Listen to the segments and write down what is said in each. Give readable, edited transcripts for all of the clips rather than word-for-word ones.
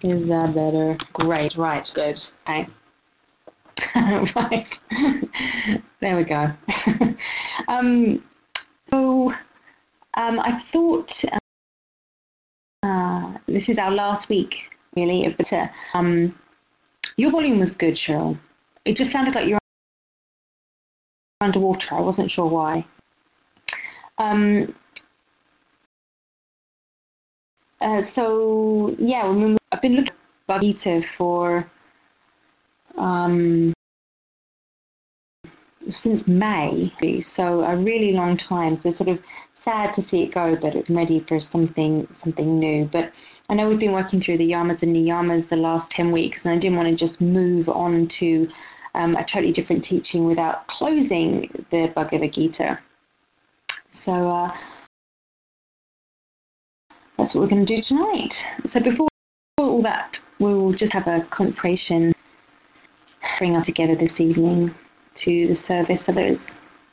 Is that better? Great. Right. Good. Okay. Right. There we go. I thought this is our last week, really, of the your volume was good, Cheryl. It just sounded like you're underwater. I wasn't sure why. I've been looking at Bhagavad Gita for since May, so a really long time. So sort of sad to see it go, but I'm ready for something new. But I know we've been working through the yamas and niyamas the last 10 weeks, and I didn't want to just move on to a totally different teaching without closing the Bhagavad Gita. So that's what we're going to do tonight. So before all that, we'll just have a consecration, bring us together this evening to the service of those,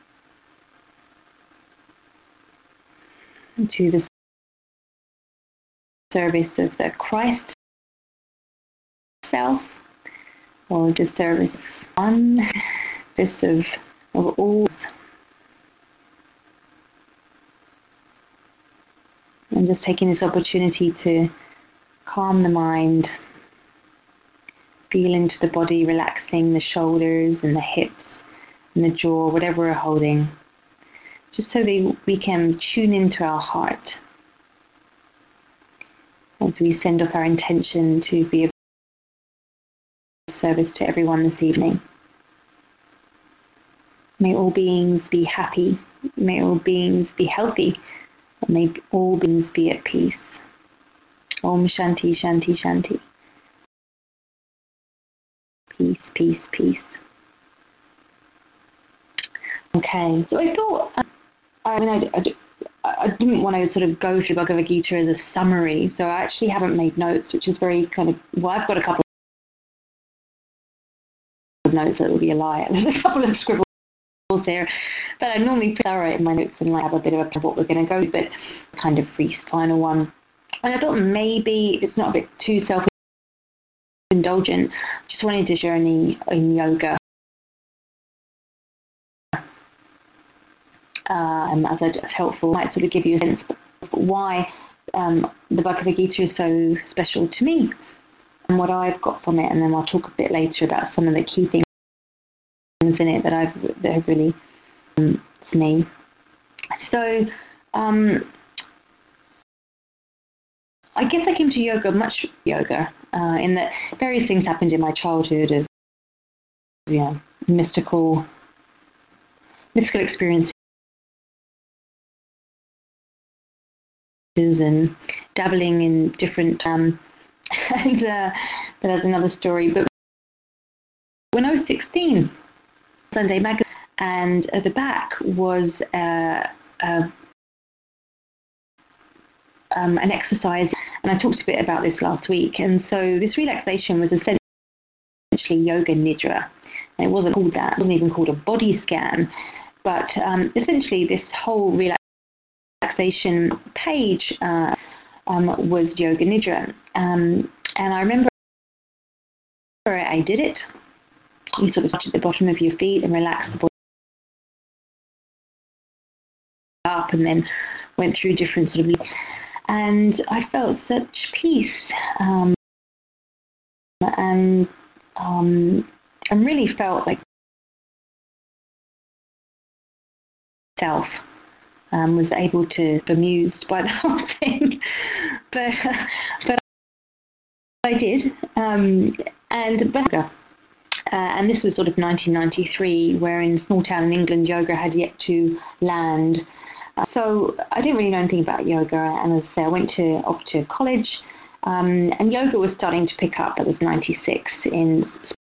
to the service of the Christ self, or the service of one, this of all. And just taking this opportunity to calm the mind, feel into the body, relaxing the shoulders and the hips and the jaw, whatever we're holding, just so that we can tune into our heart as we send off our intention to be of service to everyone this evening. May all beings be happy. May all beings be healthy. May all beings be at peace. Om Shanti, Shanti, Shanti. Peace, peace, peace. Okay, so I thought, I didn't want to sort of go through Bhagavad Gita as a summary, so I actually haven't made notes, which is very kind of, well, I've got a couple of notes, that would be a lie. There's a couple of scribbles here, but I normally thorough in my notes and have a bit of a what we're going to go, but kind of freestyle one. And I thought maybe if it's not a bit too self-indulgent, just wanted to journey in yoga as it's helpful. Might sort of give you a sense of why the Bhagavad Gita is so special to me and what I've got from it, and then I'll talk a bit later about some of the key things in it that have really to me. So I guess I came to yoga, in that various things happened in my childhood of mystical experiences and dabbling in different but that's another story. But when I was 16, Sunday magazine, and at the back was an exercise, and I talked a bit about this last week. And so this relaxation was essentially yoga nidra, and it wasn't called that. It wasn't even called a body scan, but essentially this whole relaxation page was yoga nidra. And I remember I did it. You sort of touch at the bottom of your feet and relax the body up, and then went through different sort of, and I felt such peace, and really felt like self was able to be amused by the whole thing, but I did, and this was sort of 1993, where in a small town in England, yoga had yet to land. So I didn't really know anything about yoga, and as I say, I went off to college, and yoga was starting to pick up. That was 96 in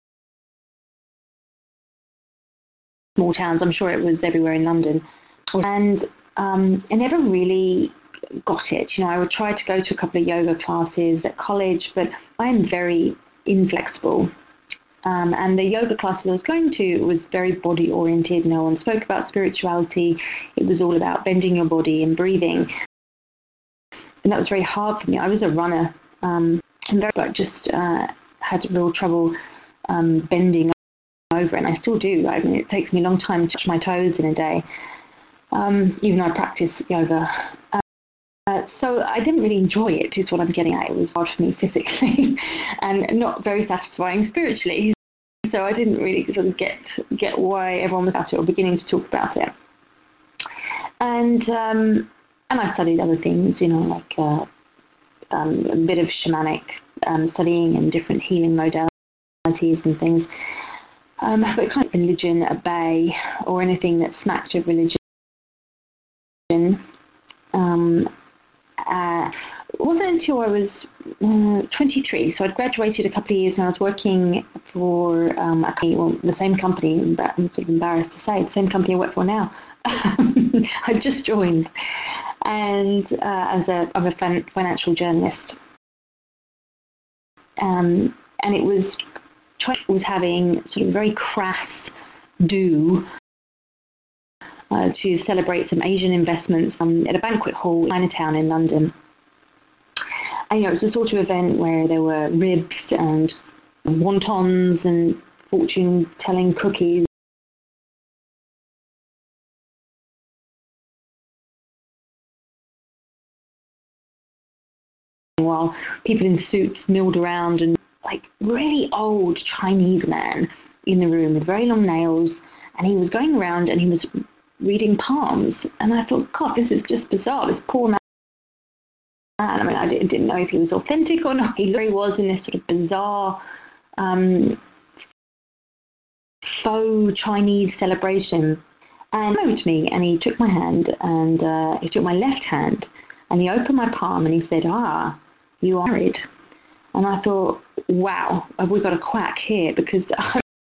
small towns. I'm sure it was everywhere in London, and I never really got it. I would try to go to a couple of yoga classes at college, but I'm very inflexible. And the yoga class that I was going to was very body oriented. No one spoke about spirituality. It was all about bending your body and breathing. And that was very hard for me. I was a runner. but just had real trouble bending over, and I still do. I mean, it takes me a long time to touch my toes in a day, even though I practice yoga. So I didn't really enjoy it, is what I'm getting at. It was hard for me physically and not very satisfying spiritually. So I didn't really sort of get why everyone was at it or beginning to talk about it. And I studied other things, like a bit of shamanic studying and different healing modalities and things. But kind of religion at bay or anything that smacked of religion. It wasn't until I was 23, so I'd graduated a couple of years and I was working for a company, the same company, I'm sort of embarrassed to say, the same company I work for now. I just joined, and I'm a financial journalist. And it was having sort of very crass do to celebrate some Asian investments at a banquet hall in Chinatown in London. And, it was the sort of event where there were ribs and wontons and fortune-telling cookies. While people in suits milled around, and like really old Chinese man in the room with very long nails, and he was going around and he was reading palms, and I thought, God, this is just bizarre. This poor man. I mean, I didn't know if he was authentic or not. He was in this sort of bizarre faux Chinese celebration, and he came over to me and he took my hand and he took my left hand and he opened my palm and he said, you are married. And I thought, wow, have we got a quack here? Because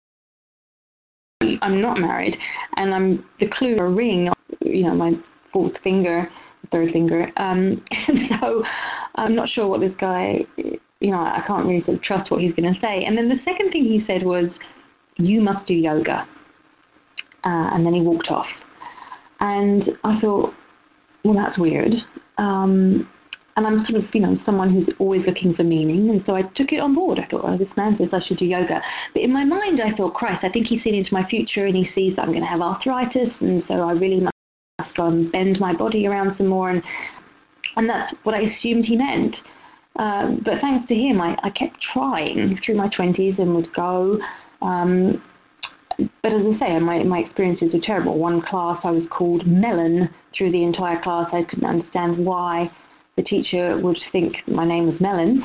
I'm not married, and I'm the clue of a ring, my third finger. And so I'm not sure what this guy, I can't really sort of trust what he's going to say. And then the second thing he said was, you must do yoga. And then he walked off. And I thought, well, that's weird. And I'm sort of, someone who's always looking for meaning. And so I took it on board. I thought, this man says I should do yoga. But in my mind, I thought, Christ, I think he's seen into my future and he sees that I'm going to have arthritis. And so I really must go and bend my body around some more. And that's what I assumed he meant. But thanks to him, I kept trying through my 20s and would go. But as I say, my experiences were terrible. One class, I was called Melon through the entire class. I couldn't understand why the teacher would think my name was Melon.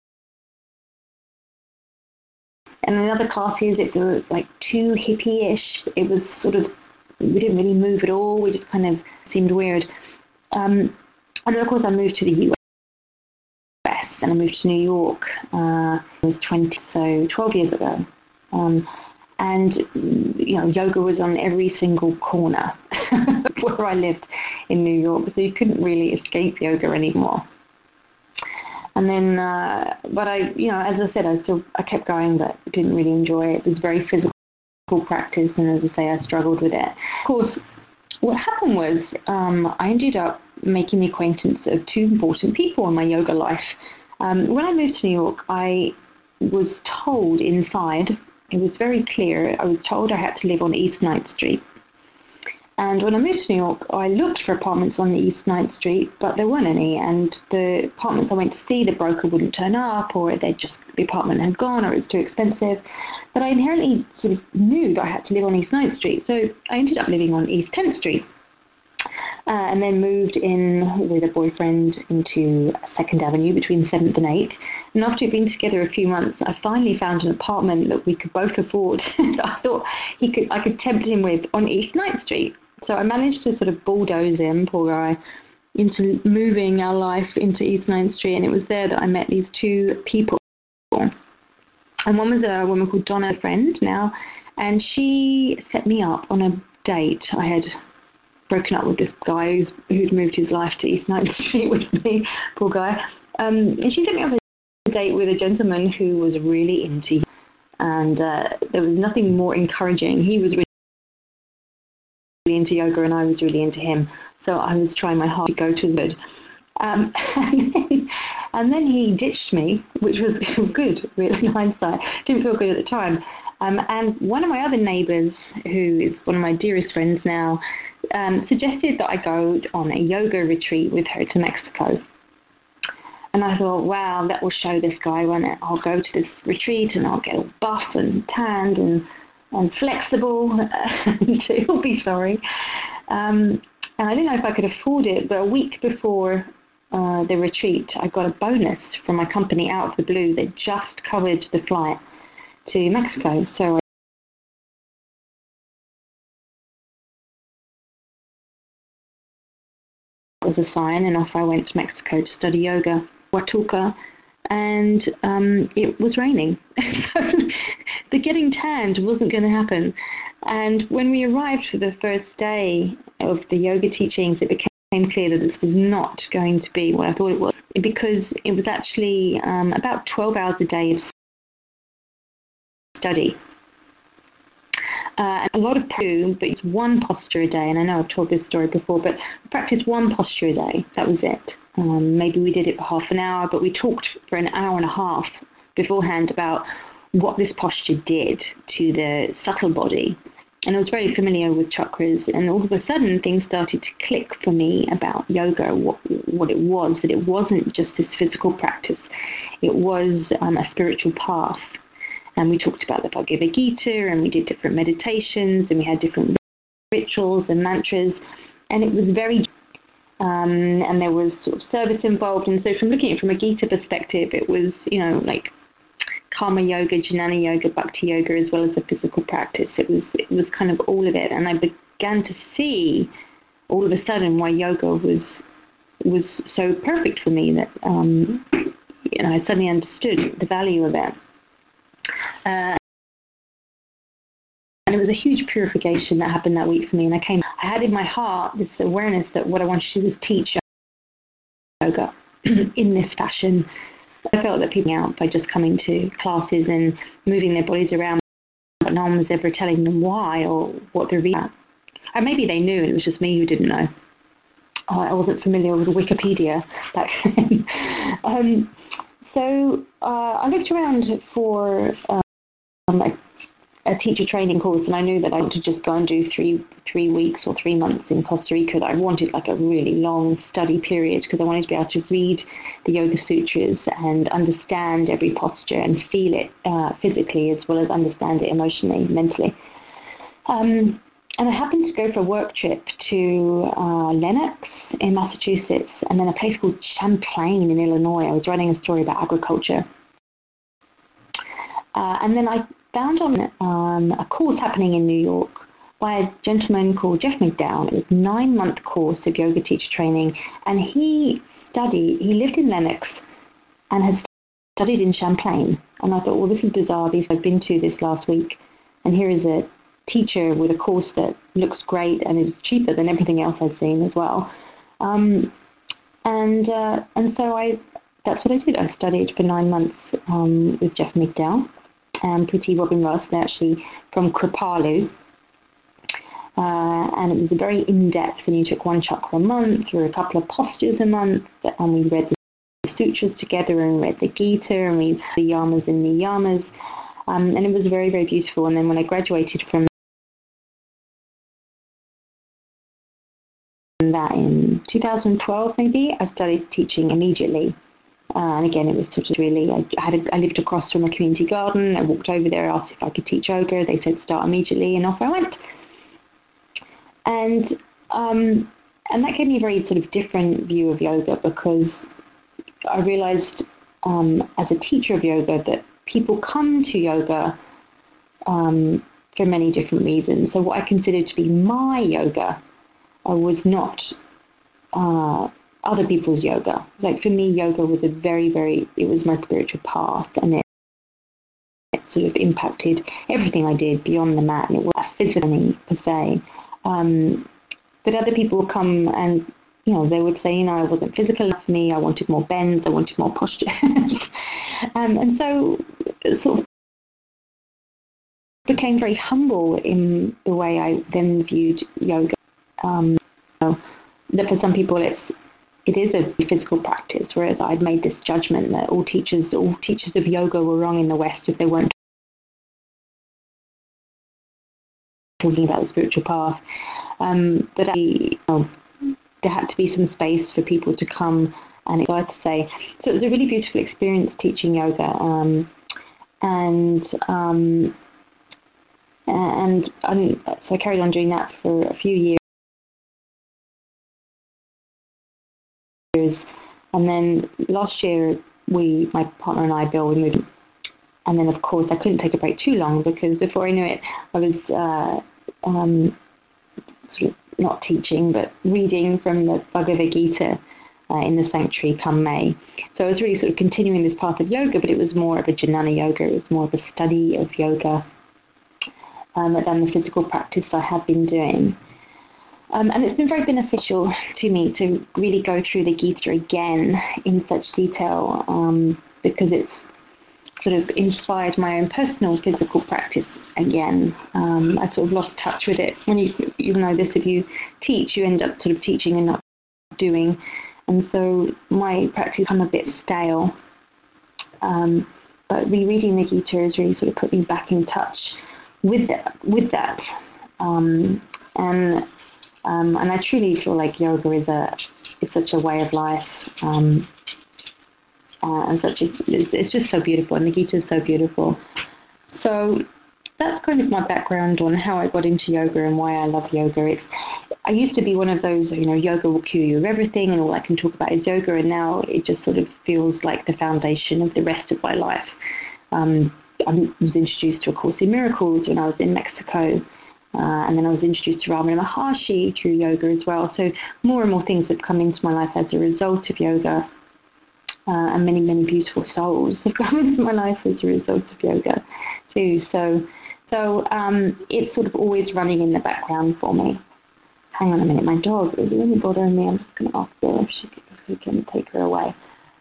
And in other classes, it was like too hippie-ish. It was sort of, we didn't really move at all. We just kind of seemed weird. And then, of course, I moved to the US and I moved to New York. I was 20, so 12 years ago. And, yoga was on every single corner where I lived in New York. So you couldn't really escape yoga anymore. And then, but I, as I said, I kept going, but didn't really enjoy it. It was very physical practice. And as I say, I struggled with it. Of course, what happened was I ended up making the acquaintance of two important people in my yoga life. When I moved to New York, I was told inside, it was very clear, I was told I had to live on East 9th Street. And when I moved to New York, I looked for apartments on the East 9th Street, but there weren't any. And the apartments I went to see, the broker wouldn't turn up, or the apartment had gone, or it was too expensive. But I inherently sort of knew that I had to live on East 9th Street. So I ended up living on East 10th Street. And then moved in with a boyfriend into 2nd Avenue between 7th and 8th. And after we'd been together a few months, I finally found an apartment that we could both afford. I thought I could tempt him with on East 9th Street. So I managed to sort of bulldoze him, poor guy, into moving our life into East 9th Street. And it was there that I met these two people. And one was a woman called Donna, a friend now, and she set me up on a date. I had broken up with this guy who'd moved his life to East 9th Street with me, poor guy. And she set me up a date with a gentleman who was really into yoga. And there was nothing more encouraging. He was really into yoga and I was really into him. So I was trying my hard to go to his good. And then And then he ditched me, which was good, really, in hindsight. Didn't feel good at the time. And one of my other neighbours, who is one of my dearest friends now, suggested that I go on a yoga retreat with her to Mexico. And I thought, wow, that will show this guy, won't it? I'll go to this retreat and I'll get all buff and tanned and flexible, and he'll be sorry. And I didn't know if I could afford it, but a week before the retreat, I got a bonus from my company out of the blue that just covered the flight to Mexico. So it was a sign, and off I went to Mexico to study yoga, Huatuca, and it was raining. So the getting tanned wasn't going to happen. And when we arrived for the first day of the yoga teachings, it became clear that this was not going to be what I thought it was, because it was actually about 12 hours a day of study. A lot of practice, but it's one posture a day. And I know I've told this story before, but I practiced one posture a day. That was it. Maybe we did it for half an hour, but we talked for an hour and a half beforehand about what this posture did to the subtle body. And I was very familiar with chakras, and all of a sudden things started to click for me about yoga, what it was, that it wasn't just this physical practice. It was a spiritual path. And we talked about the Bhagavad Gita, and we did different meditations, and we had different rituals and mantras, and it was very, and there was sort of service involved. And so from looking at it from a Gita perspective, it was, like karma yoga, jnana yoga, bhakti yoga, as well as the physical practice. It was kind of all of it. And I began to see all of a sudden why yoga was so perfect for me, that, I suddenly understood the value of it. And it was a huge purification that happened that week for me. And I had in my heart this awareness that what I wanted to do was teach yoga in this fashion. I felt that people out by just coming to classes and moving their bodies around, but no one was ever telling them why or what the reason. And maybe they knew, and it was just me who didn't know. I wasn't familiar with Wikipedia back then. So I looked around for a teacher training course, and I knew that I wanted to just go and do three weeks or 3 months in Costa Rica. That I wanted like a really long study period, because I wanted to be able to read the Yoga Sutras and understand every posture and feel it physically, as well as understand it emotionally, mentally. And I happened to go for a work trip to Lenox in Massachusetts, and then a place called Champlain in Illinois. I was writing a story about agriculture. And then I found on a course happening in New York by a gentleman called Jeff McDowell. It was a 9-month course of yoga teacher training, and he lived in Lenox and has studied in Champlain. And I thought, well, this is bizarre, because I've been to this last week, and here is a teacher with a course that looks great, and it was cheaper than everything else I'd seen as well. And so that's what I did. I studied for 9 months with Jeff McDowell and Priti Robin Ross. They're actually from Kripalu. And it was very in-depth, and you took one chakra a month, or a couple of postures a month, and we read the sutras together, and read the Gita, and we the yamas and niyamas. And it was very, very beautiful. And then when I graduated from that in 2012, maybe, I started teaching immediately. And again, it was sort of really, I lived across from a community garden. I walked over there, asked if I could teach yoga. They said start immediately, and off I went. And that gave me a very sort of different view of yoga, because I realized as a teacher of yoga that people come to yoga for many different reasons. So what I considered to be my yoga was not other people's yoga. Like for me, yoga was it was my spiritual path, and it sort of impacted everything I did beyond the mat, and it was physical per se. But other people would come and, they would say, I wasn't physical enough for me, I wanted more bends, I wanted more postures. And so it sort of became very humble in the way I then viewed yoga. That for some people it is a physical practice, whereas I'd made this judgment that all teachers of yoga were wrong in the West if they weren't talking about the spiritual path. But there had to be some space for people to come and excited to say. So it was a really beautiful experience teaching yoga, so I carried on doing that for a few years, and then last year my partner and I, Bill, we moved. And then, of course, I couldn't take a break too long, because before I knew it, I was sort of not teaching, but reading from the Bhagavad Gita in the sanctuary come May. So I was really sort of continuing this path of yoga, but it was more of a jnana yoga. It was more of a study of yoga than the physical practice I had been doing. And it's been very beneficial to me to really go through the Gita again in such detail, because it's sort of inspired my own personal physical practice again. I sort of lost touch with it. When you know this, if you teach, you end up sort of teaching and not doing. And so my practice become a bit stale. But rereading the Gita has really sort of put me back in touch with that. And I truly feel like yoga is such a way of life. And it's just so beautiful, and the Gita is so beautiful. So that's kind of my background on how I got into yoga and why I love yoga. I used to be one of those, yoga will cure you of everything, and all I can talk about is yoga, and now it just sort of feels like the foundation of the rest of my life. I was introduced to A Course in Miracles when I was in Mexico, and then I was introduced to Ramana Maharshi through yoga as well. So more and more things have come into my life as a result of yoga. And many, many beautiful souls have come into my life as a result of yoga too. So it's sort of always running in the background for me. Hang on a minute, my dog is really bothering me. I'm just going to ask Bill if he can take her away.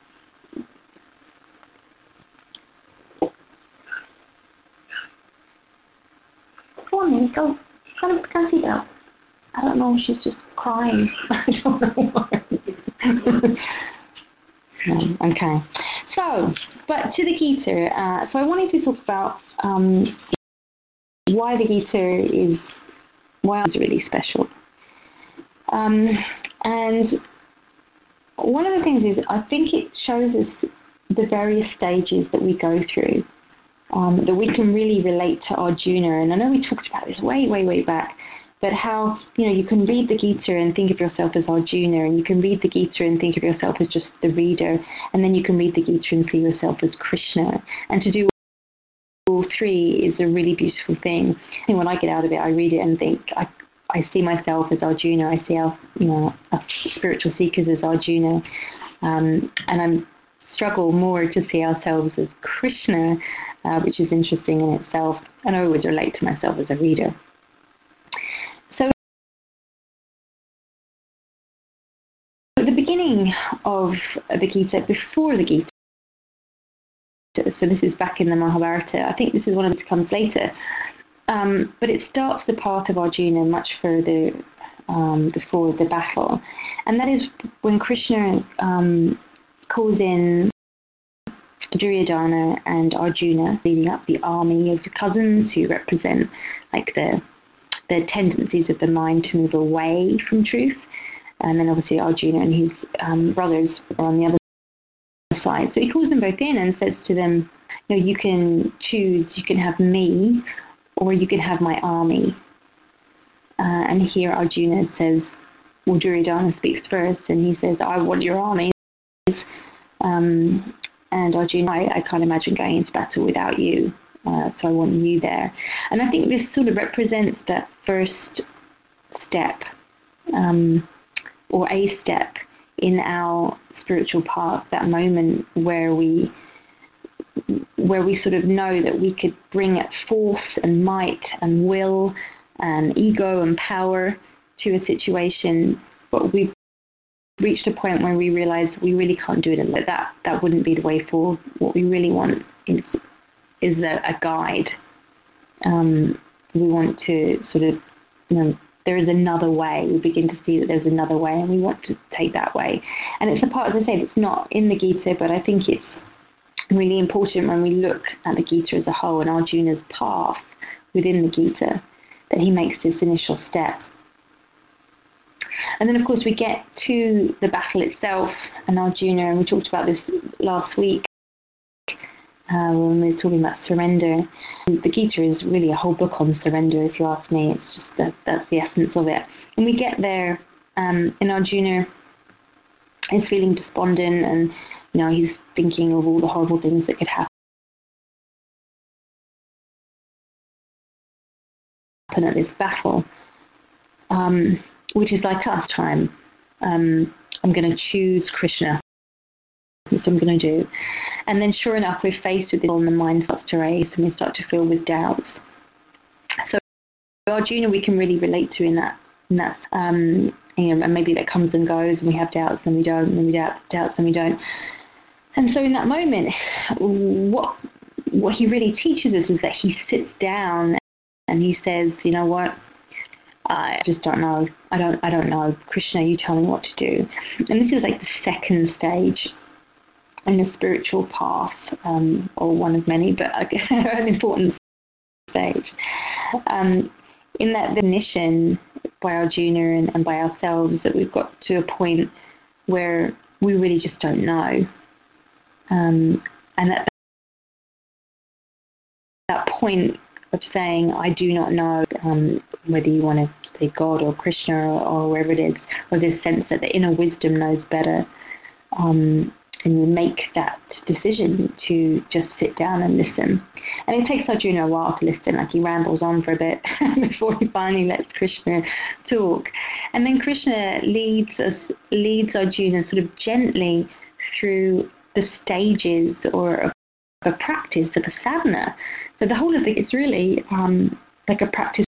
Come on, Minnie, go sit down. I don't know, she's just crying. I don't know why. Okay, but to the Gita. So I wanted to talk about why the Gita is really special. And one of the things is, I think it shows us the various stages that we go through, that we can really relate to Arjuna. And I know we talked about this way, way, way back, but how, you can read the Gita and think of yourself as Arjuna, and you can read the Gita and think of yourself as just the reader, and then you can read the Gita and see yourself as Krishna. And to do all three is a really beautiful thing. And when I get out of it, I read it and think, I see myself as Arjuna, I see us spiritual seekers as Arjuna, and I struggle more to see ourselves as Krishna, which is interesting in itself, and I always relate to myself as a reader. Beginning of the Gita, before the Gita, so this is back in the Mahabharata. I think this is one of it comes later, but it starts the path of Arjuna much further before the battle, and that is when Krishna calls in Duryodhana and Arjuna, leading up the army of cousins who represent like the tendencies of the mind to move away from truth. And then obviously Arjuna and his brothers are on the other side. So he calls them both in and says to them, you can choose, you can have me, or you can have my army. And here Arjuna says, well, Duryodhana speaks first, and he says, I want your army. And Arjuna, I can't imagine going into battle without you, so I want you there. And I think this sort of represents that first step, or a step in our spiritual path, that moment where we sort of know that we could bring force and might and will and ego and power to a situation, but we've reached a point where we realize we really can't do it, and that wouldn't be the way forward. What we really want is a guide. We want to sort of there is another way. We begin to see that there's another way, and we want to take that way. And it's a part, as I say, that's not in the Gita, but I think it's really important when we look at the Gita as a whole and Arjuna's path within the Gita, that he makes this initial step. And then, of course, we get to the battle itself and Arjuna, and we talked about this last week when we were talking about surrender. The Gita is really a whole book on surrender, if you ask me. It's just that's the essence of it. And we get there, and Arjuna is feeling despondent, and he's thinking of all the horrible things that could happen at this battle, which is like us time. I'm going to choose Krishna. That's what I'm going to do. And then sure enough, we're faced with this, and the mind starts to race, and we start to fill with doubts. So Arjuna, we can really relate to in that, and maybe that comes and goes, and we have doubts, then we don't, and then we doubts, then we don't. And so in that moment, what he really teaches us is that he sits down and he says, you know what, I just don't know. I don't know. Krishna, you tell me what to do. And this is like the second stage in a spiritual path, or one of many, but an important stage. In that definition by Arjuna and by ourselves, that we've got to a point where we really just don't know. And at that point of saying, I do not know, whether you want to say God or Krishna or wherever it is, or this sense that the inner wisdom knows better, and you make that decision to just sit down and listen. And it takes Arjuna a while to listen, like he rambles on for a bit before he finally lets Krishna talk. And then Krishna leads Arjuna sort of gently through the stages of a practice, of a sadhana. So the whole of it is really like a practice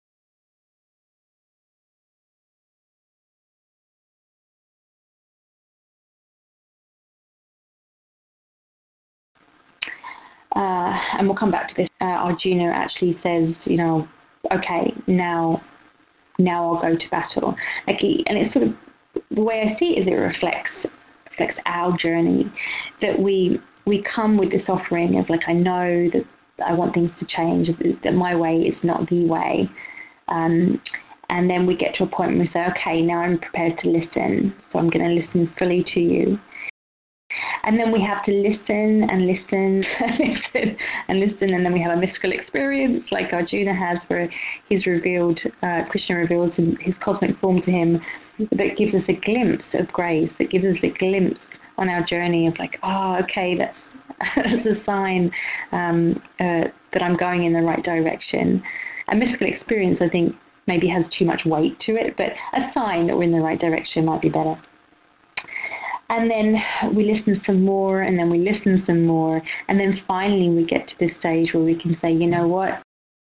and we'll come back to this. Arjuna actually says, okay, now I'll go to battle. And it's sort of, the way I see it is it reflects our journey, that we come with this offering of I know that I want things to change, that my way is not the way. And then we get to a point where we say, okay, now I'm prepared to listen. So I'm going to listen fully to you. And then we have to listen and listen and listen and listen. And then we have a mystical experience like Arjuna has, where Krishna reveals his cosmic form to him, that gives us a glimpse of grace, that gives us a glimpse on our journey of okay, that's a sign that I'm going in the right direction. A mystical experience, I think, maybe has too much weight to it, but a sign that we're in the right direction might be better. And then we listen some more, and then we listen some more, and then finally we get to this stage where we can say, you know what?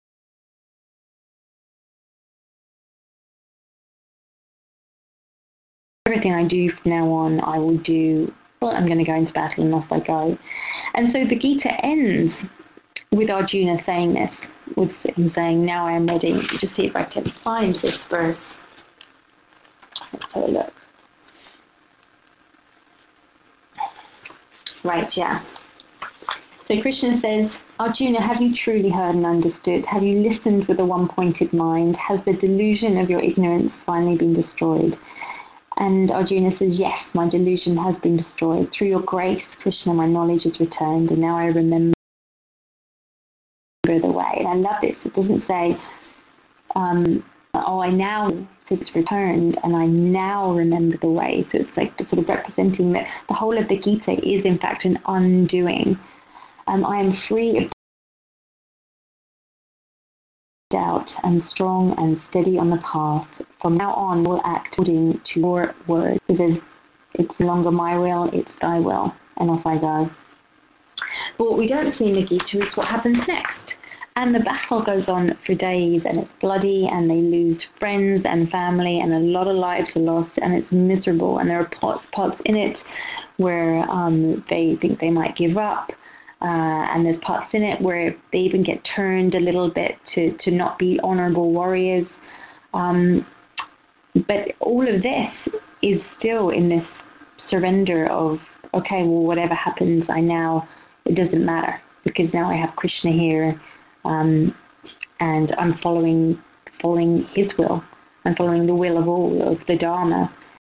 Everything I do from now on, I will do. Well, I'm going to go into battle, and off I go. And so the Gita ends with Arjuna saying this, with him saying, now I am ready. Let me just see if I can find this verse. Let's have a look. Right, yeah. So Krishna says, Arjuna, have you truly heard and understood? Have you listened with a one-pointed mind? Has the delusion of your ignorance finally been destroyed? And Arjuna says, yes, my delusion has been destroyed. Through your grace, Krishna, my knowledge is returned, and now I remember the way. And I love this. It doesn't say, I now, it says it's returned, and I now remember the way. So it's like sort of representing that the whole of the Gita is, in fact, an undoing. I am free of doubt and strong and steady on the path. From now on, will act according to your word. It says, it's no longer my will, it's thy will, and off I go. But what we don't see in the Gita is what happens next. And the battle goes on for days, and it's bloody, and they lose friends and family, and a lot of lives are lost, and it's miserable. And there are parts in it where they think they might give up. And there's parts in it where they even get turned a little bit to not be honorable warriors. But all of this is still in this surrender of, okay, well, whatever happens, it doesn't matter, because now I have Krishna here, and I'm following his will. I'm following the will of all, of the Dharma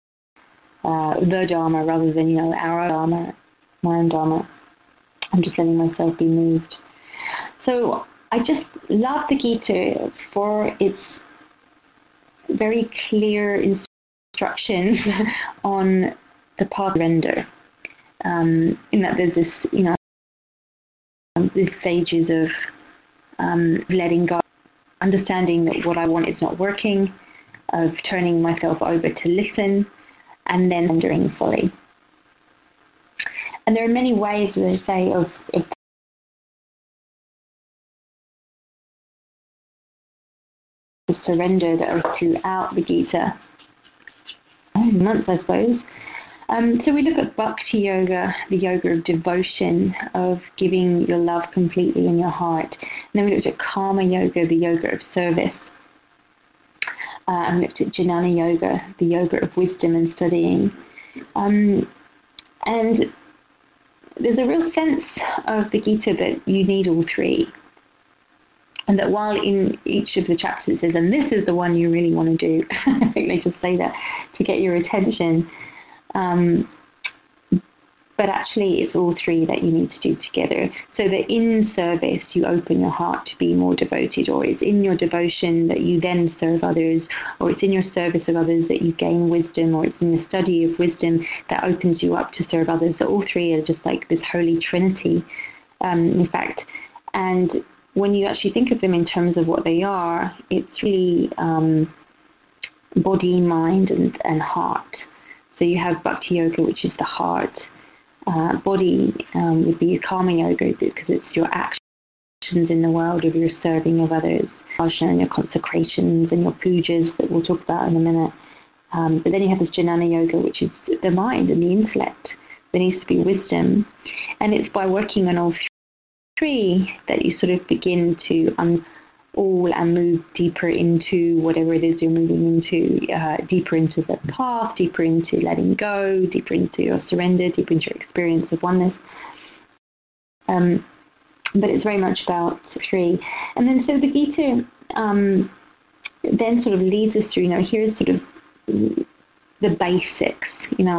rather than, our Dharma, my own Dharma. I'm just letting myself be moved. So I just love the Gita for its very clear instructions on the path of surrender. In that there's this, these stages of letting go, understanding that what I want is not working, of turning myself over to listen, and then surrendering fully. And there are many ways, as I say, of the surrender that are throughout the Gita. Months, I suppose. So we look at Bhakti Yoga, the yoga of devotion, of giving your love completely in your heart. And then we looked at Karma Yoga, the yoga of service. And we looked at Jnana Yoga, the yoga of wisdom and studying. And there's a real sense of the Gita that you need all three. And that while in each of the chapters it says, and this is the one you really want to do, I think they just say that to get your attention. But actually it's all three that you need to do together. So that in service you open your heart to be more devoted, or it's in your devotion that you then serve others, or it's in your service of others that you gain wisdom, or it's in the study of wisdom that opens you up to serve others. So all three are just like this holy trinity, in fact. And when you actually think of them in terms of what they are, it's really body, mind, and heart. So you have Bhakti Yoga, which is the heart. Body would be Karma Yoga, because it's your actions in the world of your serving of others, and your consecrations and your pujas that we'll talk about in a minute. But then you have this Jnana Yoga, which is the mind and the intellect. There needs to be wisdom. And it's by working on all three that you sort of begin to all and move deeper into whatever it is you're moving into, deeper into the path, deeper into letting go, deeper into your surrender, deeper into your experience of oneness. But it's very much about three. And then so the Gita then sort of leads us through, here's sort of the basics,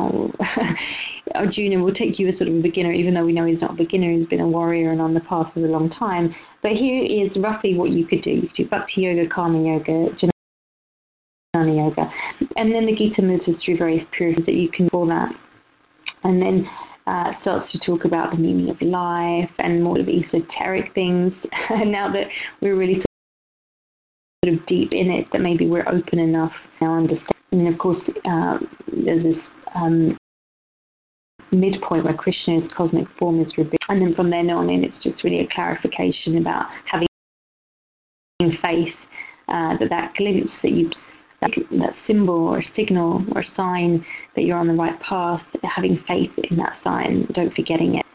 Arjuna will take you as sort of a beginner, even though we know he's not a beginner, he's been a warrior and on the path for a long time. But here is roughly what you could do. You could do Bhakti Yoga, Karma Yoga, Jnana Yoga. And then the Gita moves us through various periods that you can call that. And then starts to talk about the meaning of life and more of esoteric things. And now that we're really sort of deep in it, that maybe we're open enough now understand. And of course, there's this midpoint where Krishna's cosmic form is revealed. And then from then on in, it's just really a clarification about having faith, that glimpse that you, that symbol or signal or sign that you're on the right path, having faith in that sign, not forgetting it.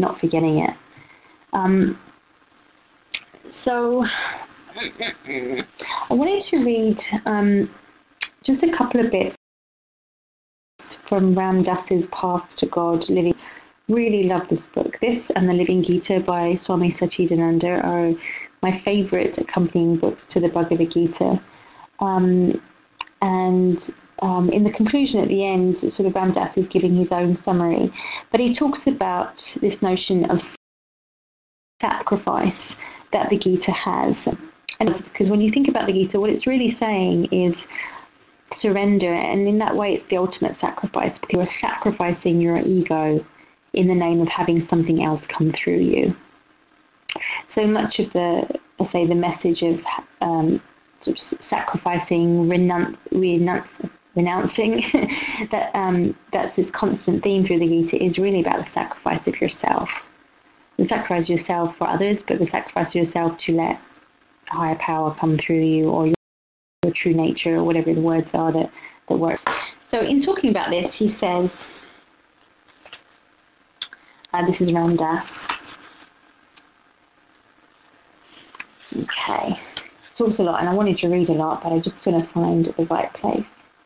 So I wanted to read just a couple of bits from Ram Dass's Paths to God Living. Really love this book. This and The Living Gita by Swami Satchidananda are my favourite accompanying books to the Bhagavad Gita. And in the conclusion at the end, sort of Ram Dass is giving his own summary, but he talks about this notion of sacrifice that the Gita has. And because when you think about the Gita, what it's really saying is surrender, and in that way it's the ultimate sacrifice, because you're sacrificing your ego in the name of having something else come through you. So much of the message of sort of sacrificing, renouncing, that's this constant theme through the Gita, is really about the sacrifice of yourself. You sacrifice yourself for others, but the sacrifice of yourself to let a higher power come through you, or your true nature, or whatever the words are that work. So in talking about this, he says, this is Ram Dass. Okay. He talks a lot, and I wanted to read a lot, but I'm just going to find the right place.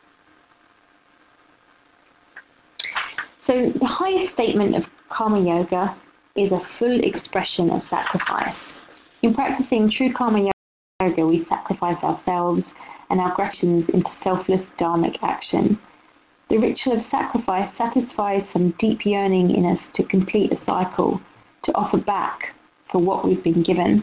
So the highest statement of Karma Yoga is a full expression of sacrifice. In practicing true Karma Yoga, we sacrifice ourselves and our gratitude into selfless dharmic action. The ritual of sacrifice satisfies some deep yearning in us to complete a cycle, to offer back for what we've been given.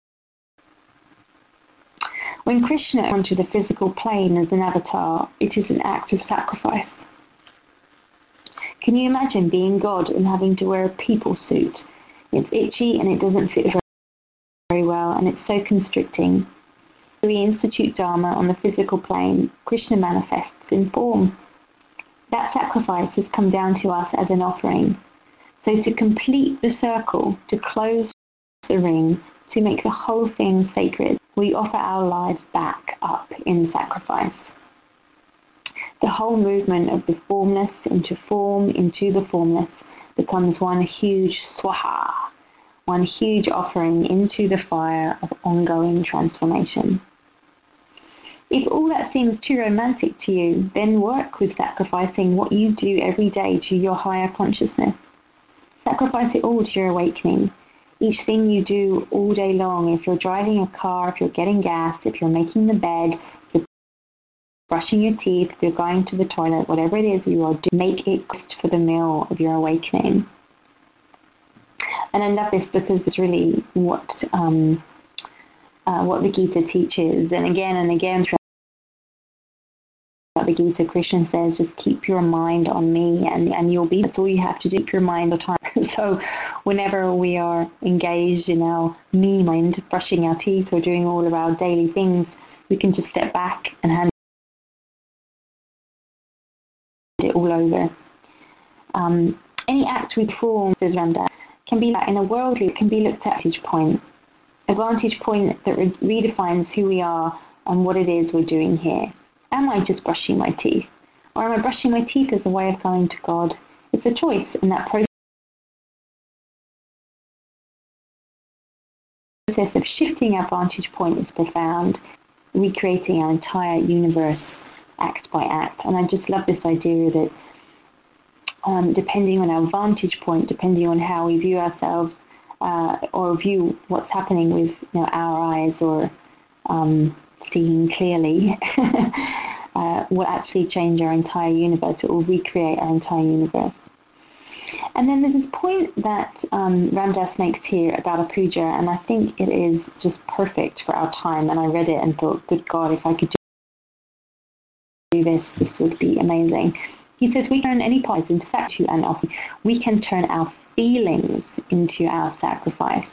When Krishna onto the physical plane as an avatar, it is an act of sacrifice. Can you imagine being God and having to wear a people suit? It's itchy and it doesn't fit very well, and it's so constricting. We institute Dharma on the physical plane. Krishna manifests in form. That sacrifice has come down to us as an offering. So to complete the circle, to close the ring, to make the whole thing sacred, we offer our lives back up in sacrifice. The whole movement of the formless into form, into the formless, becomes one huge swaha, one huge offering into the fire of ongoing transformation. If all that seems too romantic to you, then work with sacrificing what you do every day to your higher consciousness. Sacrifice it all to your awakening. Each thing you do all day long, if you're driving a car, if you're getting gas, if you're making the bed, if you're brushing your teeth, if you're going to the toilet, whatever it is you are doing, make it for the meal of your awakening. And I love this because it's really what the Gita teaches. And again throughout the Gita, Krishna says, just keep your mind on me and you'll be, that's all you have to do, keep your mind all the time. So whenever we are engaged in our me mind, brushing our teeth or doing all of our daily things, we can just step back and hand it all over. Any act we perform, says Ramdas, can be like in a worldly, can be looked at a vantage point that redefines who we are and what it is we're doing here. Am I just brushing my teeth? Or am I brushing my teeth as a way of going to God? It's a choice, and that process of shifting our vantage point is profound, recreating our entire universe act by act. And I just love this idea that depending on our vantage point, depending on how we view ourselves, or view what's happening with our eyes, or seeing clearly, will actually change our entire universe. It will recreate our entire universe. And then there's this point that Ramdas makes here about a puja, and I think it is just perfect for our time. And I read it and thought, good God, if I could do this would be amazing. He says we can turn any parts into sacrifice and offering. We can turn our feelings into our sacrifice.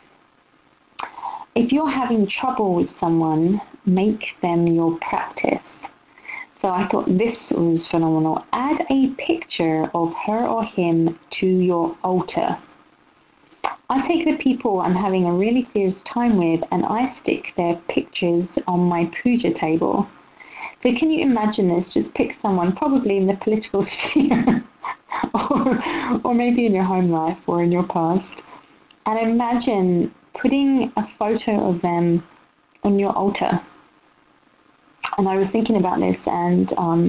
If you're having trouble with someone, make them your practice. So I thought this was phenomenal. Add a picture of her or him to your altar. I take the people I'm having a really fierce time with and I stick their pictures on my puja table. So can you imagine this? Just pick someone, probably in the political sphere, or maybe in your home life or in your past, and imagine putting a photo of them on your altar. And I was thinking about this, and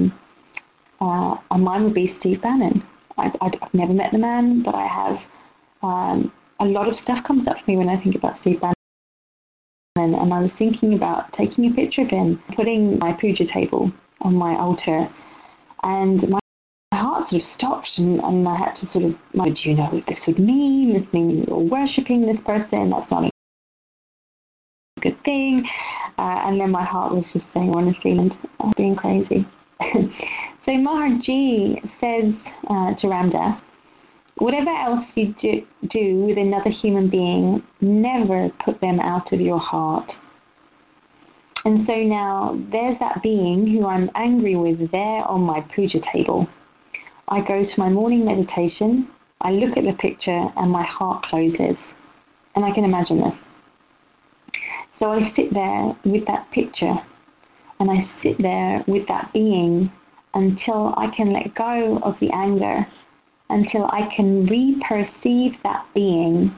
mine would be Steve Bannon. I've never met the man, but I have a lot of stuff comes up to me when I think about Steve Bannon. And I was thinking about taking a picture of him, putting my puja table on my altar, and my heart sort of stopped, and I had to sort of, do you know what this would mean? This means you're worshipping this person. That's not a good thing. And then my heart was just saying, honestly, and being crazy. So Maharji says to Ramdas, whatever else you do with another human being, never put them out of your heart. And so now there's that being who I'm angry with there on my puja table. I go to my morning meditation, I look at the picture, and my heart closes. And I can imagine this. So I sit there with that picture, and I sit there with that being until I can let go of the anger, until I can re-perceive that being,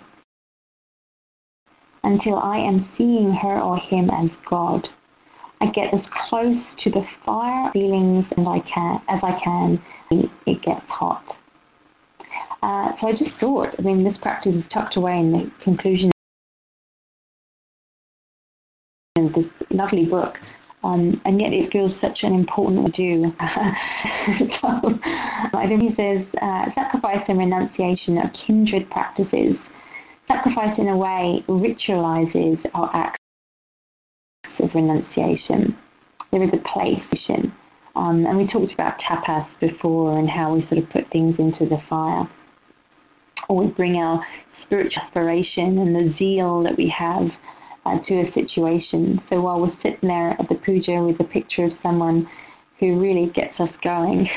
until I am seeing her or him as God. I get as close to the fire feelings as I can. It gets hot. So I just thought, this practice is tucked away in the conclusion of this lovely book. And yet it feels such an important to do. So I think he says, sacrifice and renunciation are kindred practices. Sacrifice, in a way, ritualizes our acts of renunciation. There is a place, and we talked about tapas before and how we sort of put things into the fire, or we bring our spiritual aspiration and the zeal that we have to a situation. So while we're sitting there at the puja with a picture of someone who really gets us going,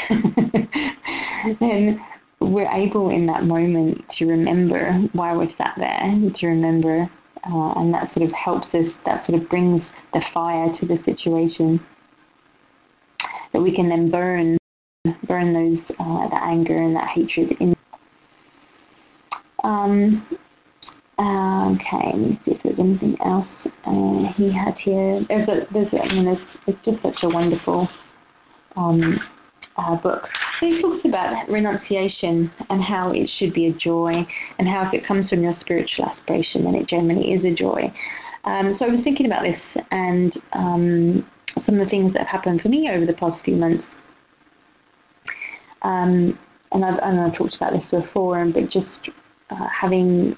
then we're able in that moment to remember why we're sat there, to remember, and that sort of helps us, that sort of brings the fire to the situation, that we can then burn those, that anger and that hatred in. Okay, let me see if there's anything else he had here. It's just such a wonderful book. But he talks about renunciation and how it should be a joy, and how if it comes from your spiritual aspiration, then it generally is a joy. So I was thinking about this and some of the things that have happened for me over the past few months. And I've talked about this before, but just having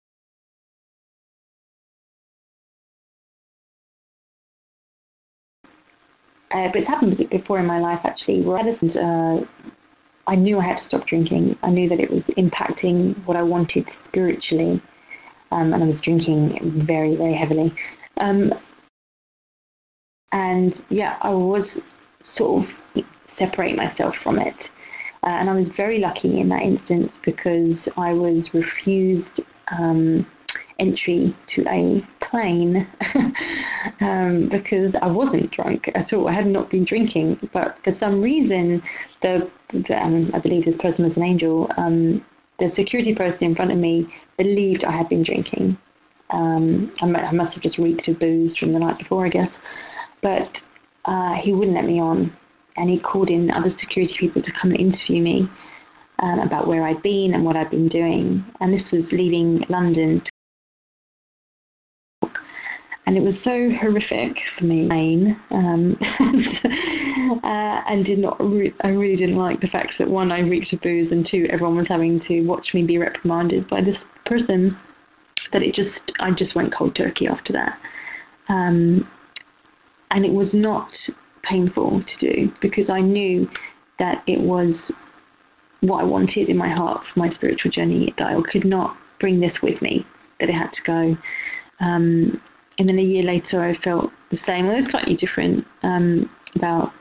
but it's happened before in my life, actually, where I knew I had to stop drinking. I knew that it was impacting what I wanted spiritually, and I was drinking very, very heavily. And yeah, I was sort of separate myself from it. And I was very lucky in that instance because I was refused entry to a plane because I wasn't drunk at all. I had not been drinking, but for some reason, I believe this person was an angel, the security person in front of me believed I had been drinking. I must have just reeked of booze from the night before, I guess. But he wouldn't let me on, and he called in other security people to come and interview me about where I'd been and what I'd been doing. And this was leaving London. And it was so horrific for me, and did not. I really didn't like the fact that, one, I reeked of booze, and two, everyone was having to watch me be reprimanded by this person. That I just went cold turkey after that, and it was not painful to do because I knew that it was what I wanted in my heart for my spiritual journey. That I could not bring this with me. That it had to go. And then a year later, I felt the same, although slightly different, about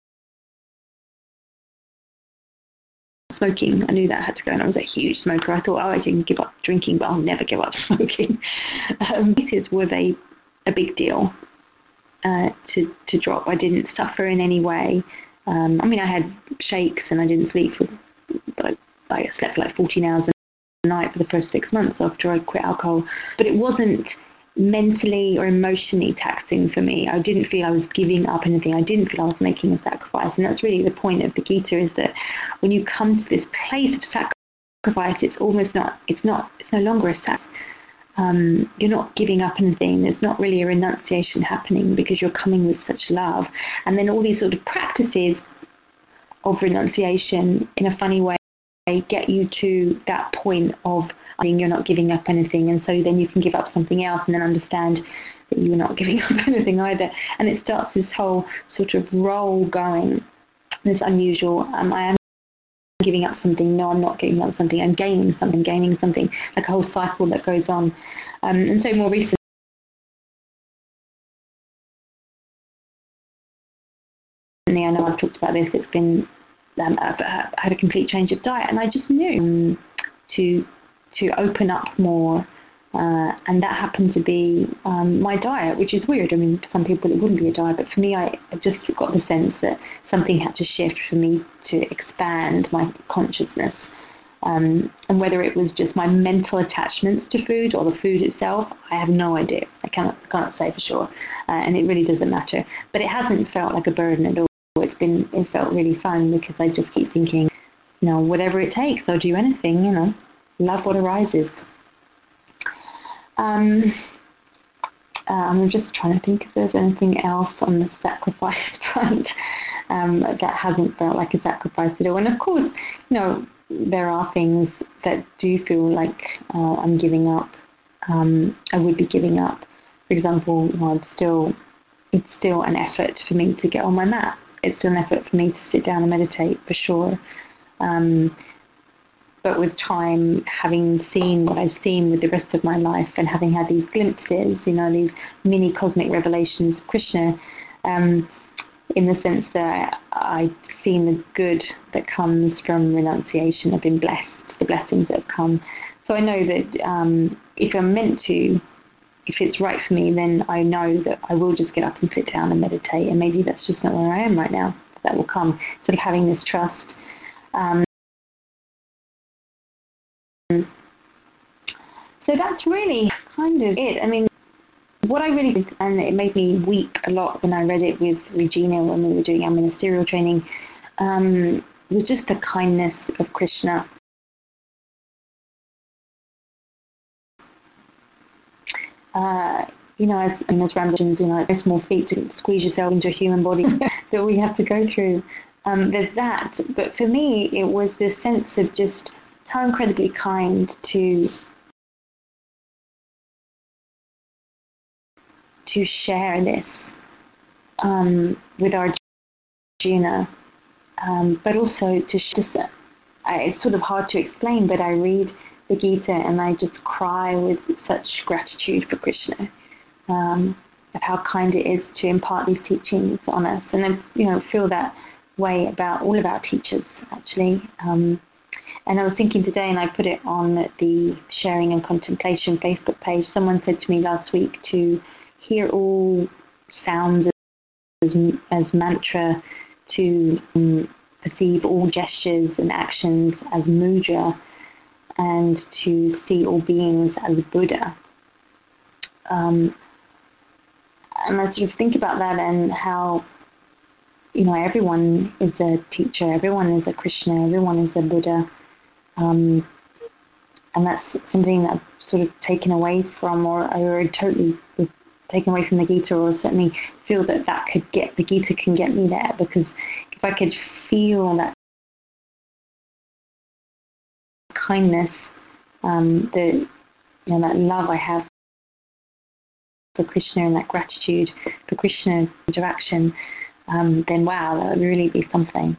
smoking. I knew that had to go, and I was a huge smoker. I thought, I can give up drinking, but I'll never give up smoking. It were a big deal to drop. I didn't suffer in any way. I had shakes, and I didn't sleep, but I slept for like 14 hours a night for the first 6 months after I quit alcohol. But it wasn't mentally or emotionally taxing for me. I didn't feel I was giving up anything. I didn't feel I was making a sacrifice. And that's really the point of the Gita, is that when you come to this place of sacrifice, it's no longer a sacrifice. You're not giving up anything. There's not really a renunciation happening because you're coming with such love. And then all these sort of practices of renunciation, in a funny way, get you to that point of you're not giving up anything, and so then you can give up something else and then understand that you're not giving up anything either, and it starts this whole sort of roll going, this unusual I am giving up something, no, I'm not giving up something, I'm gaining something, like a whole cycle that goes on. And so more recently, I know I've talked about this, it's been I've had a complete change of diet, and I just knew to open up more, and that happened to be my diet, which is weird. For some people it wouldn't be a diet, but for me, I just got the sense that something had to shift for me to expand my consciousness, and whether it was just my mental attachments to food or the food itself, I have no idea. I cannot say for sure, and it really doesn't matter. But it hasn't felt like a burden at all. It felt really fun because I just keep thinking, whatever it takes, I'll do anything, love what arises. I'm just trying to think if there's anything else on the sacrifice front that hasn't felt like a sacrifice at all. And of course, there are things that do feel like I'm giving up. I would be giving up. For example, it's still an effort for me to get on my mat. It's still an effort for me to sit down and meditate, for sure. But with time, having seen what I've seen with the rest of my life and having had these glimpses, these mini cosmic revelations of Krishna, in the sense that I've seen the good that comes from renunciation. I've been blessed, the blessings that have come. So I know that if I'm meant to, if it's right for me, then I know that I will just get up and sit down and meditate. And maybe that's just not where I am right now. That will come. Sort of having this trust. So that's really kind of it. I mean, what I really did, and it made me weep a lot when I read it with Regina when we were doing our ministerial training, was just the kindness of Krishna. As Ramdas, it's small feet to squeeze yourself into a human body that we have to go through. There's that. But for me, it was this sense of just how incredibly kind to share this with Arjuna, but also to it's sort of hard to explain, but I read the Gita and I just cry with such gratitude for Krishna, of how kind it is to impart these teachings on us, and then feel that way about all of our teachers actually. And I was thinking today, and I put it on the Sharing and Contemplation Facebook page, someone said to me last week to hear all sounds as mantra, to perceive all gestures and actions as mudra, and to see all beings as Buddha. And I sort of think about that and how, everyone is a teacher, everyone is a Krishna, everyone is a Buddha. And that's something that I've sort of taken away from, or totally taken away from the Gita, or certainly feel that the Gita can get me there, because if I could feel that kindness, that love I have for Krishna and that gratitude for Krishna interaction, then wow, that would really be something.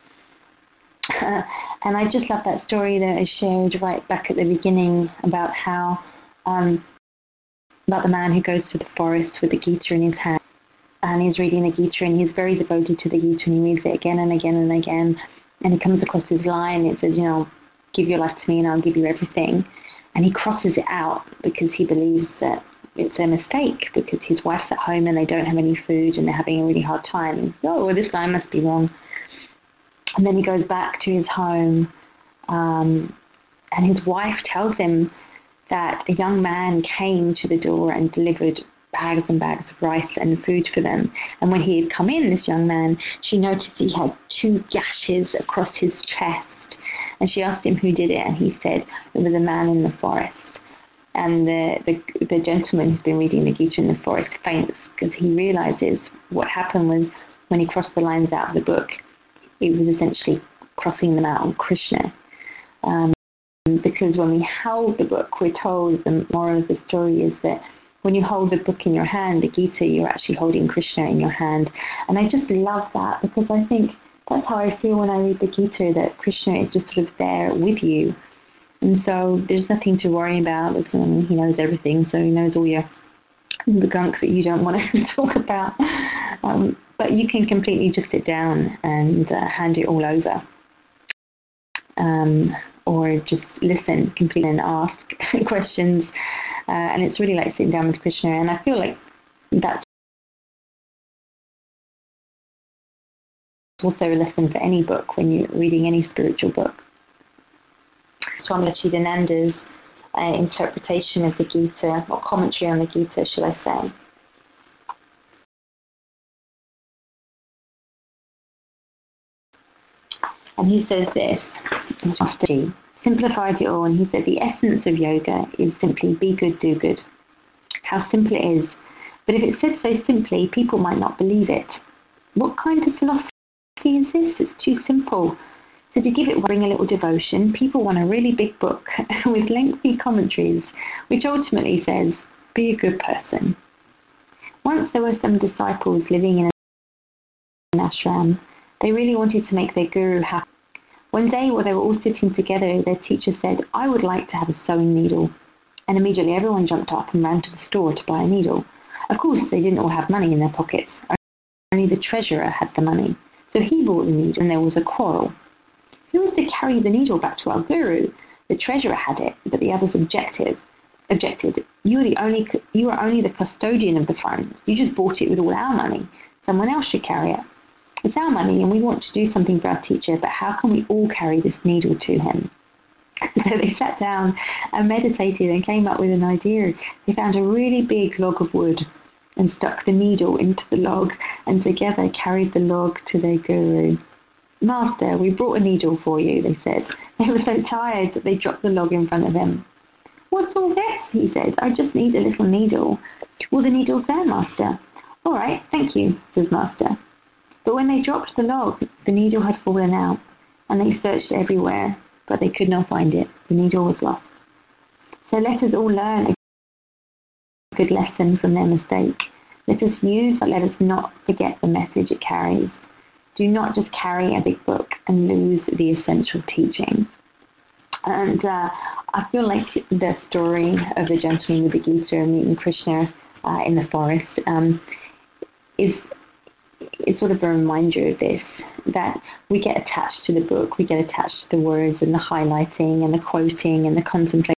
And I just love that story that I shared right back at the beginning about how about the man who goes to the forest with the Gita in his hand, and he's reading the Gita, and he's very devoted to the Gita, and he reads it again and again and again, and he comes across this line. It says, give your life to me and I'll give you everything. And he crosses it out because he believes that it's a mistake, because his wife's at home and they don't have any food and they're having a really hard time. And, this line must be wrong. And then he goes back to his home, and his wife tells him that a young man came to the door and delivered bags and bags of rice and food for them. And when he had come in, this young man, she noticed he had 2 gashes across his chest. And she asked him who did it, and he said it was a man in the forest. And the gentleman who's been reading the Gita in the forest faints, because he realizes what happened was when he crossed the lines out of the book, it was essentially crossing them out on Krishna. Because when we hold the book, we're told, the moral of the story is that when you hold the book in your hand, the Gita, you're actually holding Krishna in your hand. And I just love that, because I think that's how I feel when I read the Gita, that Krishna is just sort of there with you. And so there's nothing to worry about. He knows everything, so he knows all the gunk that you don't want to talk about. But you can completely just sit down and hand it all over. Or just listen completely and ask questions. And it's really like sitting down with Krishna. And I feel like that's also a lesson for any book when you're reading any spiritual book. Swami Chidananda's interpretation of the Gita, or commentary on the Gita, should I say. And he says this, simplified it all, and he said the essence of yoga is simply be good, do good. How simple it is. But if it's said so simply, people might not believe it. What kind of philosophy is this? It's too simple. So to give it bring a little devotion, people want a really big book with lengthy commentaries, which ultimately says, be a good person. Once there were some disciples living in an ashram. They really wanted to make their guru happy. One day, while they were all sitting together, their teacher said, I would like to have a sewing needle. And immediately everyone jumped up and ran to the store to buy a needle. Of course, they didn't all have money in their pockets. Only the treasurer had the money. So he bought the needle, and there was a quarrel. Who was to carry the needle back to our guru? The treasurer had it, but the others objected. You are only the custodian of the funds. You just bought it with all our money. Someone else should carry it. It's our money, and we want to do something for our teacher, but how can we all carry this needle to him? So they sat down and meditated and came up with an idea. They found a really big log of wood and stuck the needle into the log, and together carried the log to their guru. Master, we brought a needle for you, they said. They were so tired that they dropped the log in front of him. What's all this? He said. I just need a little needle. Well, the needle's there, Master. All right, thank you, says Master. But when they dropped the log, the needle had fallen out, and they searched everywhere, but they could not find it. The needle was lost. So let us all learn a good lesson from their mistake. Let us use, but let us not forget the message it carries. Do not just carry a big book and lose the essential teaching. And I feel like the story of the gentleman with the Gita and meeting Krishna in the forest is sort of a reminder of this, that we get attached to the book, we get attached to the words and the highlighting and the quoting and the contemplating.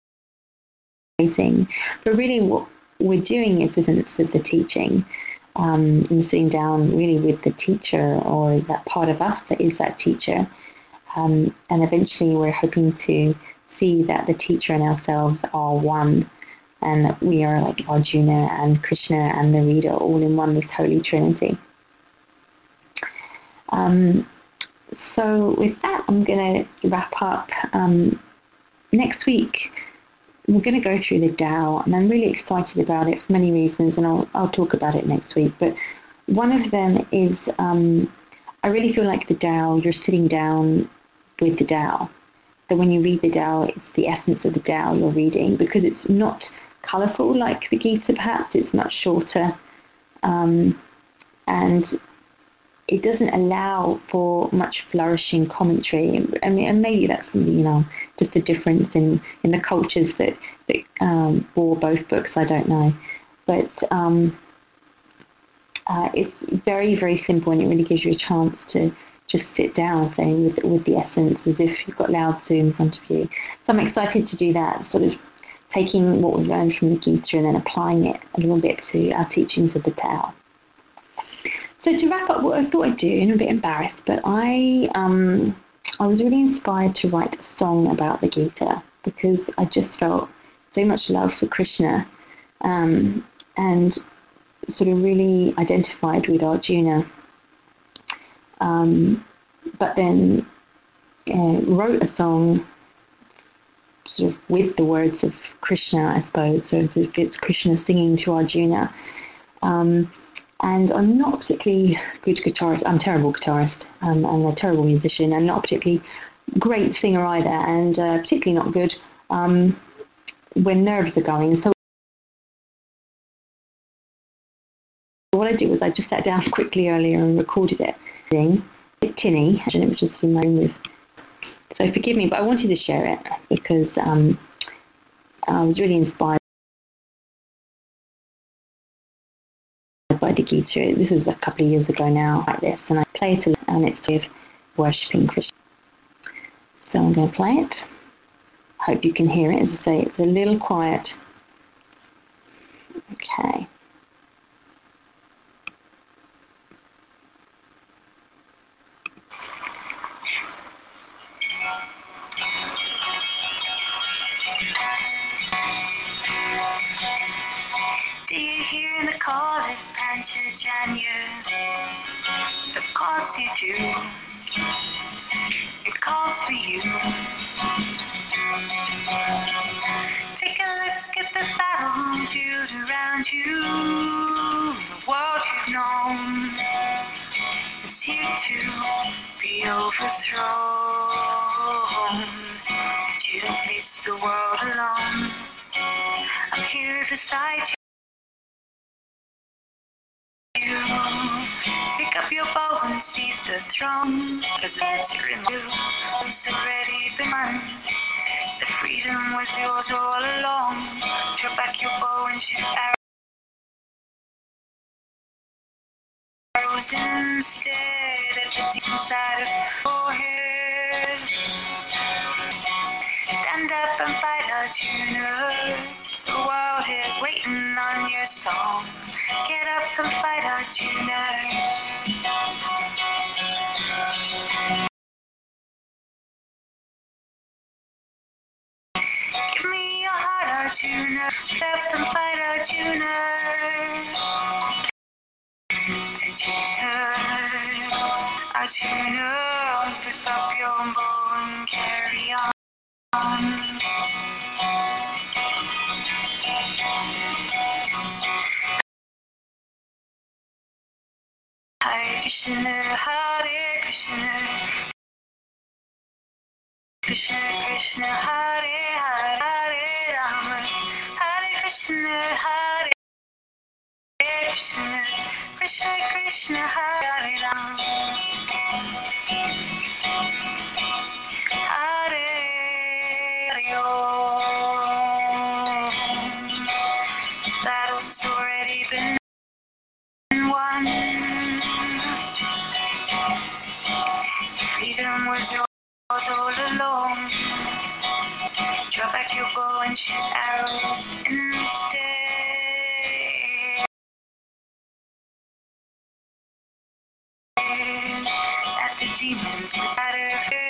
But really what we're doing is within the teaching, and sitting down really with the teacher or that part of us that is that teacher. And eventually we're hoping to see that the teacher and ourselves are one, and that we are like Arjuna and Krishna and the reader all in one, this holy trinity. So with that, I'm going to wrap up. Next week, we're going to go through the Tao, and I'm really excited about it for many reasons, and I'll talk about it next week. But one of them is I really feel like the Tao, you're sitting down with the Tao. That when you read the Tao, it's the essence of the Tao you're reading, because it's not colourful like the Gita perhaps, it's much shorter. And it doesn't allow for much flourishing commentary. I mean, and maybe that's, just the difference in the cultures that bore both books, I don't know. But it's very, very simple, and it really gives you a chance to just sit down, say, with the essence, as if you've got Lao Tzu in front of you. So I'm excited to do that, sort of taking what we've learned from the Gita and then applying it a little bit to our teachings of the Tao. So to wrap up, what I thought I'd do, and I'm a bit embarrassed, but I was really inspired to write a song about the Gita, because I just felt so much love for Krishna, and sort of really identified with Arjuna. But then wrote a song sort of with the words of Krishna, I suppose. So it's Krishna singing to Arjuna. And I'm not a particularly good guitarist. I'm a terrible guitarist, and a terrible musician, and not a particularly great singer either, and particularly not good when nerves are going. So what I did was I just sat down quickly earlier and recorded it. A bit tinny, and it was just in my room with. So forgive me, but I wanted to share it because I was really inspired by the Gita. This was a couple of years ago now, like this, and I play it, and it's sort of worshipping Krishna. So I'm going to play it. Hope you can hear it. As I say, it's a little quiet. Okay. Do you hear the call of Panchajanya? Of course you do. It calls for you. Take a look at the battlefield around you. The world you've known is here to be overthrown. But you don't face the world alone. I'm here beside you. Pick up your bow and seize the throne, 'cause it's in you. It's already been won. The freedom was yours all along. Drop back your bow and shoot arrows instead at the deep side of your head. Stand up and fight, Arjuna. The world is waiting on your song. Get up and fight, Arjuna. Give me your heart, Arjuna. Get up and fight, Arjuna. Arjuna, pick up your bow and carry on. Hare Krishna, Hare Krishna, Krishna Krishna, Hare Hare, Hare Rama, Hare Krishna, Hare Krishna, Krishna Krishna, Hare Rama, Hare Hare Om. This battle's already been won. Freedom was yours all along. Draw back your bow and shoot arrows instead. At the demons inside of you.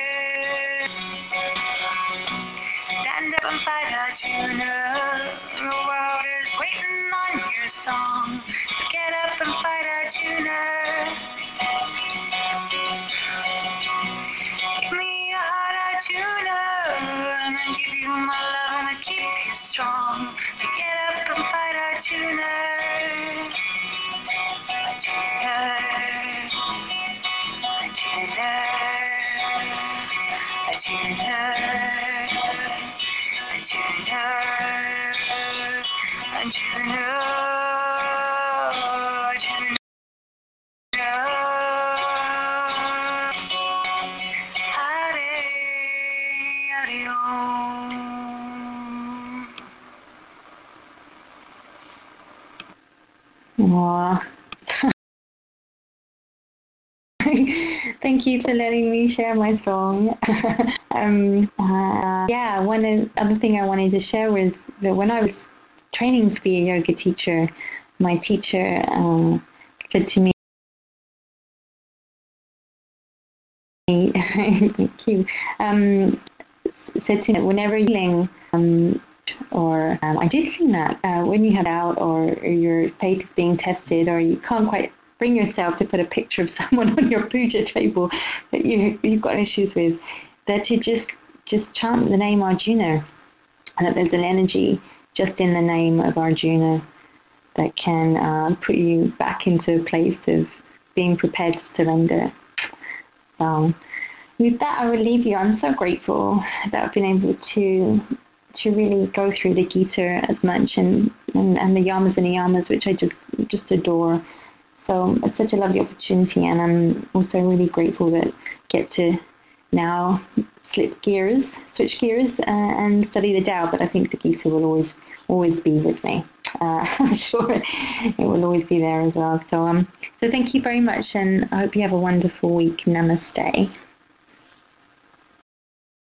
Stand up and fight, Arjuna. The world is waiting on your song. So get up and fight, Arjuna. Give me your heart, Arjuna, and I'll give you my love and I'll keep you strong. So get up and fight, Arjuna. Arjuna, Arjuna, Arjuna, Arjuna, Arjuna, Arjuna. Aww. Thank you for letting me share my song. One other thing I wanted to share was that when I was training to be a yoga teacher, my teacher said to me, thank you, said to me, whenever you're feeling I did see that when you have doubt or your faith is being tested or you can't quite bring yourself to put a picture of someone on your puja table that you've got issues with, that you just chant the name Arjuna, and that there's an energy just in the name of Arjuna that can put you back into a place of being prepared to surrender. So with that, I will leave you. I'm so grateful that I've been able to really go through the Gita as much and the yamas and niyamas, which I just adore. So it's such a lovely opportunity, and I'm also really grateful that I get to now switch gears and study the Tao. But I think the Gita will always be with me. I'm sure it will always be there as well. So thank you very much, and I hope you have a wonderful week. Namaste.